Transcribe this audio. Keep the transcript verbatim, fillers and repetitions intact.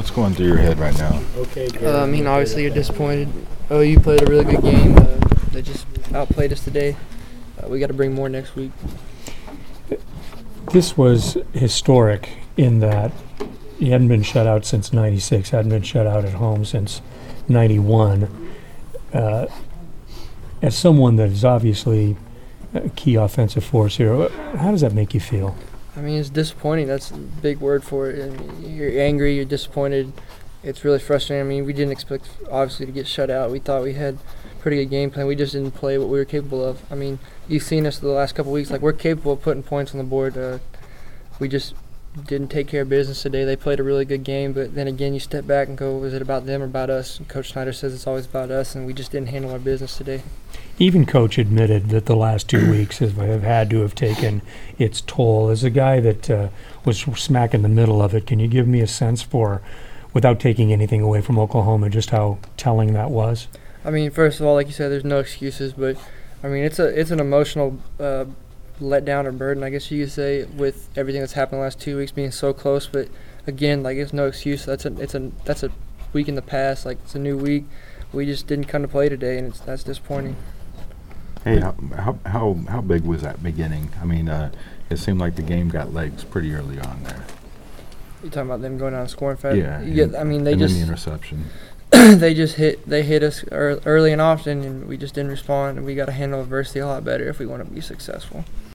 What's going through your head right now? Okay. Uh, I mean, obviously you're disappointed. O U played a really good game. Uh, they just outplayed us today. Uh, we got to bring more next week. This was historic in that you hadn't been shut out since ninety-six, hadn't been shut out at home since ninety-one. Uh, as someone that is obviously a key offensive force here, how does that make you feel? I mean, it's disappointing. That's a big word for it. I mean, you're angry, you're disappointed. It's really frustrating. I mean, we didn't expect, obviously, to get shut out. We thought we had a pretty good game plan. We just didn't play what we were capable of. I mean, you've seen us the last couple of weeks. Like, we're capable of putting points on the board. Uh, we just didn't take care of business today. They played a really good game, but then again, you step back and go, is it about them or about us? And Coach Snyder says it's always about us, and we just didn't handle our business today. Even Coach admitted that the last two weeks have, have had to have taken its toll. As a guy that uh, was smack in the middle of it, can you give me a sense for, without taking anything away from Oklahoma, just how telling that was? I mean, first of all, like you said, there's no excuses, but I mean, it's a it's an emotional uh, letdown or burden, I guess you could say, with everything that's happened the last two weeks being so close. But again, like, it's no excuse. That's a it's a that's a week in the past. Like, it's a new week. We just didn't come to play today, and it's that's disappointing. Hey, how how how, how big was that beginning? I mean, uh, it seemed like the game got legs pretty early on there. You talking about them going down and scoring fast? Yeah. Yeah. And, I mean, they and just then the interception. they just hit they hit us ear- early and often, and we just didn't respond. And we got to handle adversity a lot better if we want to be successful.